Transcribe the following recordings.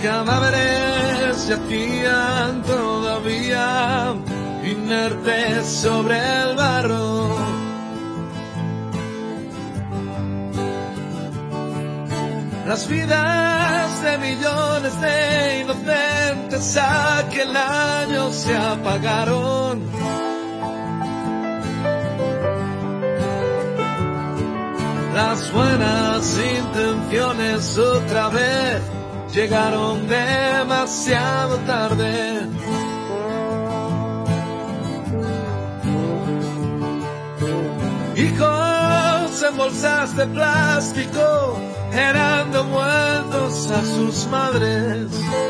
cadáveres yacían todavía inertes sobre el barro. Las vidas de millones de inocentes aquel año se apagaron. Las buenas intenciones otra vez llegaron demasiado tarde. Hijos en bolsas de plástico eran devueltos a sus madres.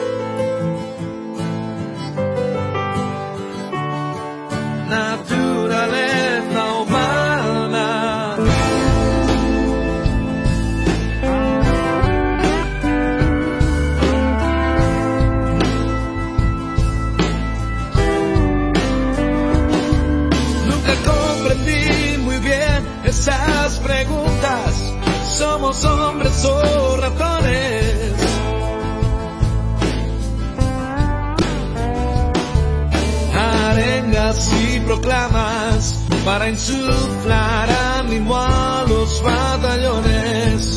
Naturaleza humana. Nunca comprendí muy bien esas preguntas. ¿Somos hombres o ratones? Arengas y proclamas para insuflar ánimo a los batallones.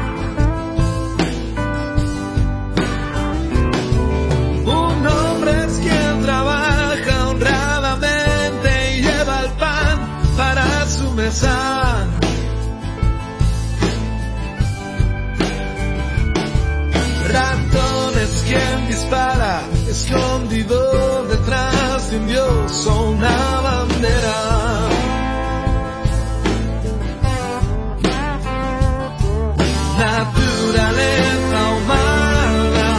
Un hombre es quien trabaja honradamente y lleva el pan para su mesa. Ratón es quien dispara, escondido detrás de un dios o una bandera. Naturaleza humana.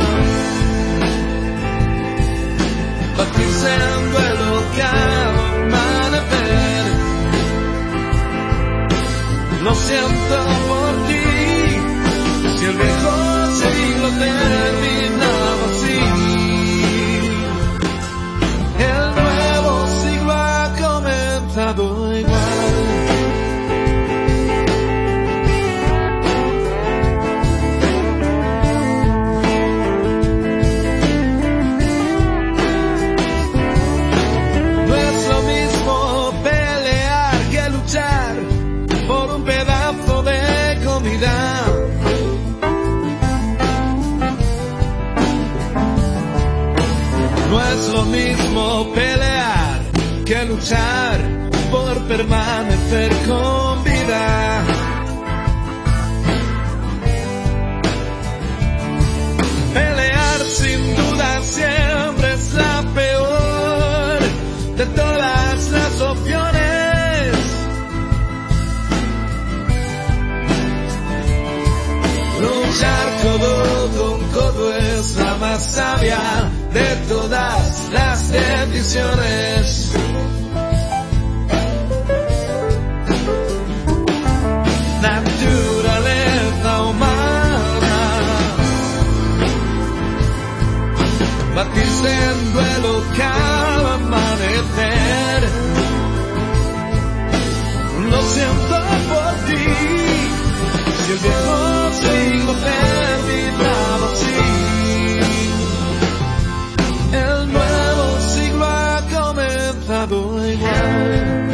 Batirse en duelo cada amanecer. Lo siento por ti, si el viejo siglo terminaba así. El nuevo siglo ha comenzado igual. No es lo mismo pelear que luchar por un pedazo de comida. No es lo mismo pelear que luchar por permanecer con vida. Pelear sin duda siempre es la peor de todas las opciones. Luchar codo con codo es la más sabia de todas las decisiones. Naturaleza humana. Batirse en duelo cada amanecer. Lo siento por ti, si el viejo siglo terminaba así. El nuevo siglo ha comenzado igual.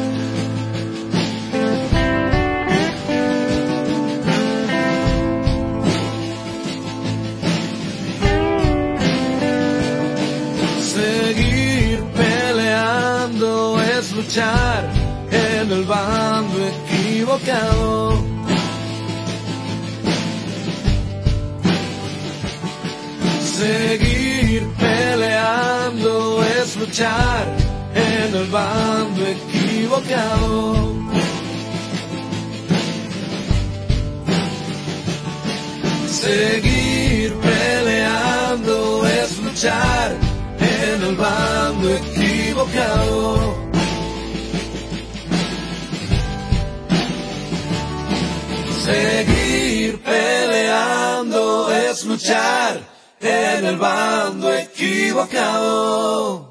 Seguir peleando es luchar en el bando equivocado. Seguir peleando es luchar en el bando equivocado. Seguir peleando es luchar en el bando equivocado. Seguir peleando es luchar en el bando equivocado.